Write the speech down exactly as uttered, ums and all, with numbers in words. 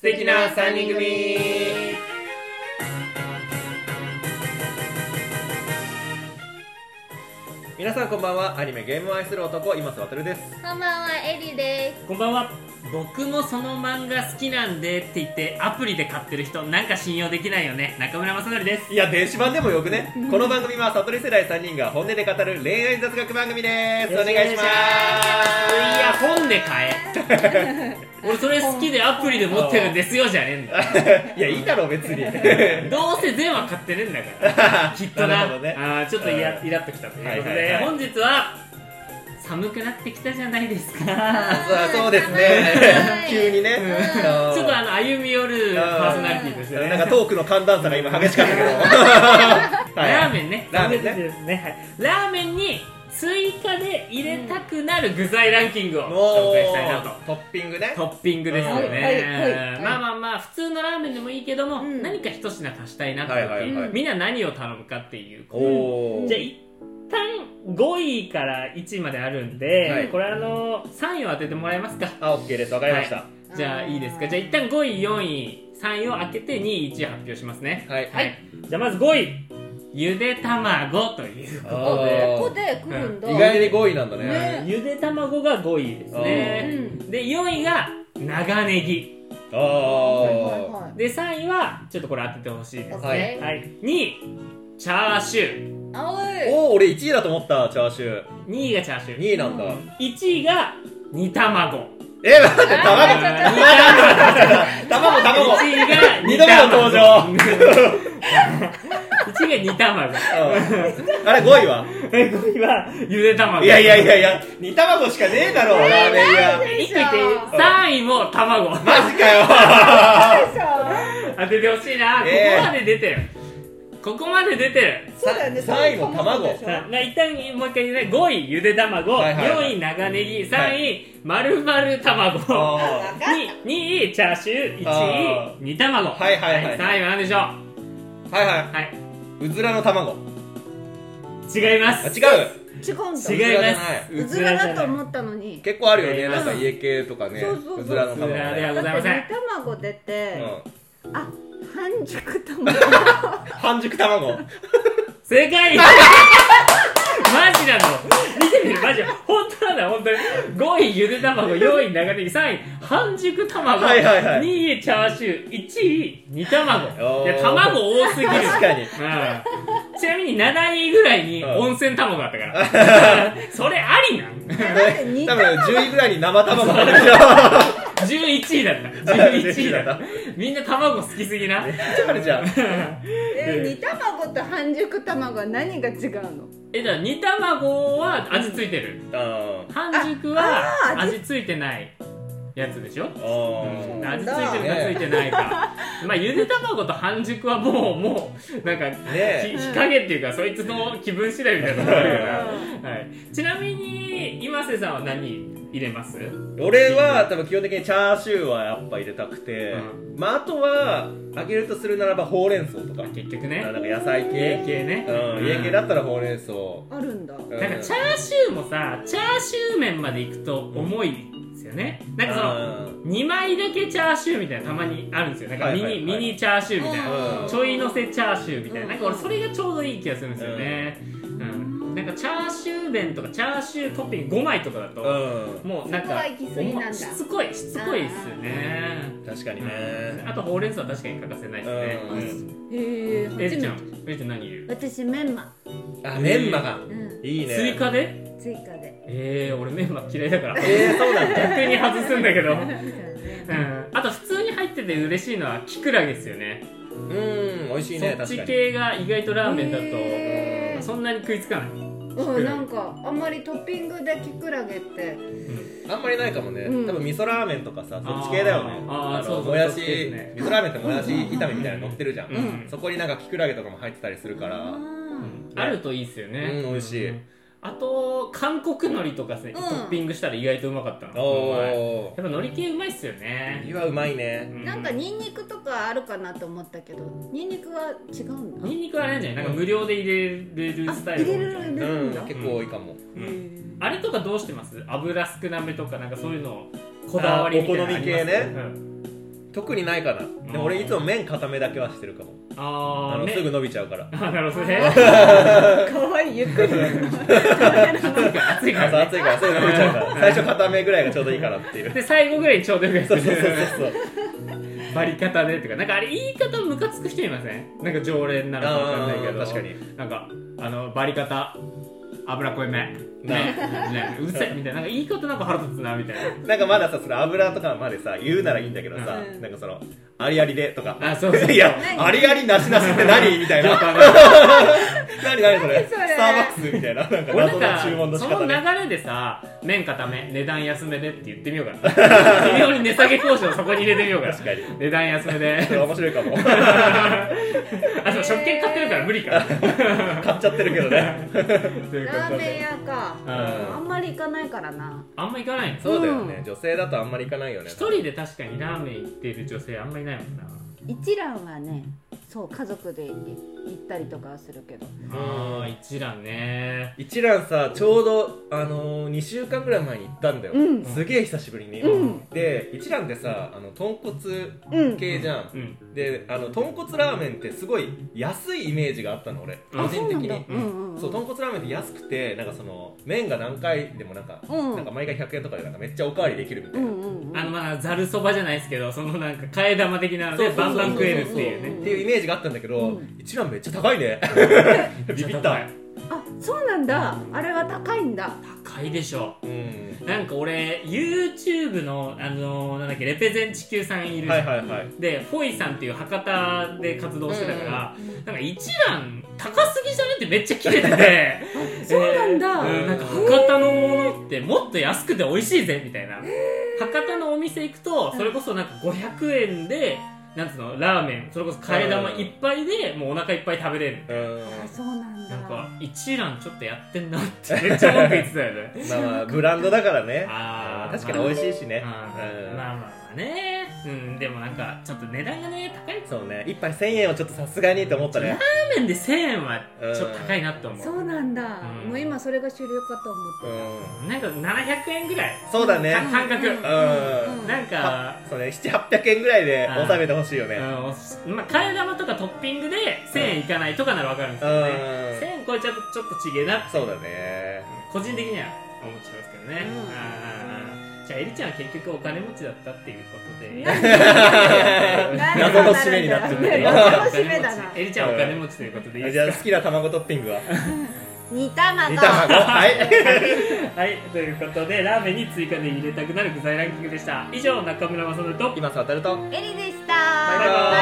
素敵なさんにん組。皆さんこんばんは。アニメゲームを愛する男、今瀬渡です。 こんばんは、エリです。 こんばんは。僕もその漫画好きなんでって言ってアプリで買ってる人なんか信用できないよね。中村正則です。 いや、電子版でもよくね。この番組は悟り世代さんにんが本音で語る恋愛雑学番組です。お願いします。 いや、本で買え俺それ好きでアプリで持ってるんですよじゃねえんだいや、いいだろう別にどうせ全話買ってねえんだからきっとな。 なるほどね。 あーちょっとイライラっときたということで、はいはいはい、本日は寒くなってきたじゃないですかそうですね急にね、 うん、ちょっとあの歩み寄るパーソナリティとしてね、 なんかトークの寒暖差が今激しかったけどラーメンね、 ラーメンね、 ですね、はい、ラーメンに追加で入れたくなる具材ランキングを紹介したいなと。 トッピングね。 トッピングですよね、 はいはいはい、 まあまあまあ普通のラーメンでもいいけども、うん、何か一品足したいなって、はいはいはい、みんな何を頼むかっていう。おじゃあ一旦ごいからいちいまであるんで、はい、これあのさんいを当ててもらえますか。 あ、 OK です。わかりました、はい、 じゃあいいですか。じゃあ一旦ごい、よんい、さんいを開けてにい、いちい発表しますね。はい、はい、じゃあまずごい、ゆで卵ということで、 ここで来るんだ、 うん、意外にごいなんだね。 ね、ゆで卵がごいですね、うん、でよんいが長ネギ、あ、はい、でさんいはちょっとこれ当ててほしいですね、はいはい、にいチャーシュー。 おお、俺いちいだと思った。チャーシューにいがチャーシュー、 にいなんだ。 いちいが煮卵。 え、待って、卵卵卵いちいがにどめの登場いちいが煮卵あれごいはごいはゆで卵。 いやいやいやいや、煮卵しかねえだろ、ラーメン屋。 いっこ言ってさんいも卵。マジかよ当ててほしいな。ここまで出てる、ここまで出てる。 そうだよね、 さんいも卵。 一旦もう一回言うね。ごいゆで卵、はいはいはい、よんい長ネギ、さんい丸々卵、にいチャーシュー、いちい煮卵、 はいはいはい、 さんいは何でしょう。 はいはいはい、うずらの卵。 違います。 あ、違う違うんだ。 違います。 うずらだと思ったのに。 結構あるよね、なんか家系とかね。うずらの卵ではございません。 煮卵出て、あ、半熟卵半熟卵正解マジなの。見てみる、マジ本当なんだ、本当に。ごいゆで卵、よんい長ネギ、さんい半熟卵、はいはいはい、にいチャーシュー、いちい煮卵。いや、卵多すぎる。 確かに、うん、 ちなみになないぐらいに温泉卵あったから、うん、それありなん。 多分じゅういぐらいに生卵あるでしょじゅういちいだったじゅういちいだったみんな卵好きすぎな。 めっちゃあるじゃんえ、煮卵と半熟卵は何が違うの。 え、だから煮卵は味ついてる、うん、半熟は味ついてないやつでしょ、うん、味ついてるかついてないか、ね、まあゆで卵と半熟はもうもうなんか、ね、日陰っていうかそいつの気分次第みたいなところあるから、はい、ちなみに今瀬さんは何入れます？ 俺は多分基本的にチャーシューはやっぱ入れたくて、うん、まああとはあげるとするならばほうれん草とか、 結局ね、 なんか野菜系系ね、 うん、家系だったらほうれん草あるんだ、 うん、なんかチャーシューもさ、チャーシュー麺までいくと重いですよね、なんかそのにまいだけチャーシューみたいなたまにあるんですよ、なんかミニ、はいはいはい、ミニチャーシューみたいな、うん、ちょいのせチャーシューみたいな、なんか俺それがちょうどいい気がするんですよね、うんうん、なんかチャーシュー麺とかチャーシュートッピングごまいとかだと、うん、もうなんかしつこいしつこいっすよね。 確かにね、 うん、あとほうれん草は確かに欠かせないですね、うん、へえ。えりちゃん、えりちゃん何入れる？ 私メンマ。 あ、メンマが、うん、いいね。 追加で？ 追加で。 えー、俺メンマ嫌いだからえー、そうなんだ。 逆に外すんだけどうん、あと普通に入ってて嬉しいのはキクラゲですよね。 うん、美味しいね。 そっち系が意外とラーメンだと、えー、そんなに食いつかない。 うん、なんかあんまりトッピングでキクラゲって、 うん、あんまりないかもね、うん、多分味噌ラーメンとかさ、そっち系だよね。ああ、そうそう、もやし、ね、味噌ラーメンってもやし炒めみたいなの乗ってるじゃん、うん、そこになんかキクラゲとかも入ってたりするから、うん、 あるといいっすよね。 うん、美味しい、うん、 あと韓国海苔とかね、うん、トッピングしたら意外とうまかったの。おやっぱ海苔系うまいっすよね。 海苔はうまいね、 うん、なんかニンニクとかあるかなと思ったけど、ニンニクは違うんだ。 ニンニクはあれなんじゃない、なんか無料で入れれるスタイル。 入れるんだ、うん、 結構多いかも、 うん、あれとかどうしてます？油少なめとかなんかそういうのこだわりみたいなのあります？お好み系ね、うん、 特にないかな。でも俺いつも麺固めだけはしてるかも。ああのすぐ伸びちゃうから。 あ、なるほどね。 かわいい、ゆっくり。 熱いから、 熱いからすぐ伸びちゃうから。最初固めぐらいがちょうどいいかなっていう。 で最後ぐらいにちょうどよくやってる。 そうそうそうそう。 バリ方でとか、なんかあれ言い方ムカつく人いません？なんか常連なのかわかんないけど、 確かになんかあのバリ方油濃いめねねうるせえみたいな、なんか言い方なんか腹立つなみたいな。 なんかまださ、それ油とかまでさ言うならいいんだけどさ、うん、なんかそのありありでとか、 あ、そうそうそう、 いやありありなしなしって何みたいな。何何それ、スターバックスみたいな、なんか謎の注文の仕方ね。 その流れでさ、麺固め値段安めでって言ってみようかな。微妙に値下げ交渉そこに入れてみようかな。 確かに値段安めで。 それ面白いかも。 あ、そう食券買ってるから無理か。 買っちゃってるけどね。 ラーメン屋か、うん、あんまり行かないからな。 あんま行かないの。 そうだよね、うん、女性だとあんまり行かないよね。 一人で確かにラーメン行ってる女性あんまりいないもんな。 一蘭はね、そう家族で行ったりとかはするけど。 ああ、一蘭ね。 一蘭さ、ちょうどあのー、にしゅうかんぐらい前に行ったんだよ、うん、すげえ久しぶりに、うん、で一蘭ってさ、あの豚骨系じゃん、うん、であの豚骨ラーメンってすごい安いイメージがあったの俺、個人的に。そう豚骨ラーメンって安くて、なんかその麺が何回でもなんか、うん、なんか毎回ひゃくえんとかでなんかめっちゃおかわりできるみたいな、うんうんうん、 あのまあざるそばじゃないですけど、そのなんか替え玉的なのでバンバン食えるっていうねっていうイメージがあったんだけど、うん、一蘭めっちゃ高いね。ビビった。 あ、そうなんだ、あれは高いんだ。 高いでしょ、うん、なんか俺 YouTube の、あのー、なんだっけレペゼン地球さんいるじゃん、はいはいはい、でフォイさんっていう博多で活動してたから、うん、なんか一蘭高すぎじゃねってめっちゃキレててそうなんだ、 えー、なんか博多のものってもっと安くて美味しいぜみたいな。博多のお店行くとそれこそなんかごひゃくえんでなんつうのラーメンそれこそ替え玉いっぱいでもうお腹いっぱい食べれるみたいな。 あ、そうなんだ。 なんか一蘭ちょっとやってんなってめっちゃ文句言ってたよね。 まあまあブランドだからね。ああ、確かに美味しいしね。 まあ、うん、まあまあまあね。うん、でもなんかちょっと値段がね高い。 そうね、一杯せんえんはちょっとさすがにと思ったね。 ラーメンでせんえんはちょっと高いなって思う。 そうなんだ、うん、もう今それが主流かと思ってた、うん、なんかななひゃくえんぐらい。 そうだね、 感覚、うんうん、なんかそうね、ななひゃくはっぴゃくえんぐらいで収めてほしいよね。 うん、まあ替え玉とかトッピングでせんえんいかないとかなら分かるんですけどね、うん、せんえん超えちゃうとちょっとちげえなって。そうだね、個人的には思っちゃいますけどね、うん、あ、じゃあエリちゃんは結局お金持ちだったっていうことで謎の締めになってるね。 謎の締めだな。 エリちゃんはお金持ちということでいいですか。 じゃあ好きな卵トッピングは煮卵。 煮卵、はい、 はい、ということでラーメンに追加で入れたくなる具材ランキングでした。以上、中村正則と今さわたるとエリでした。 バイバイ。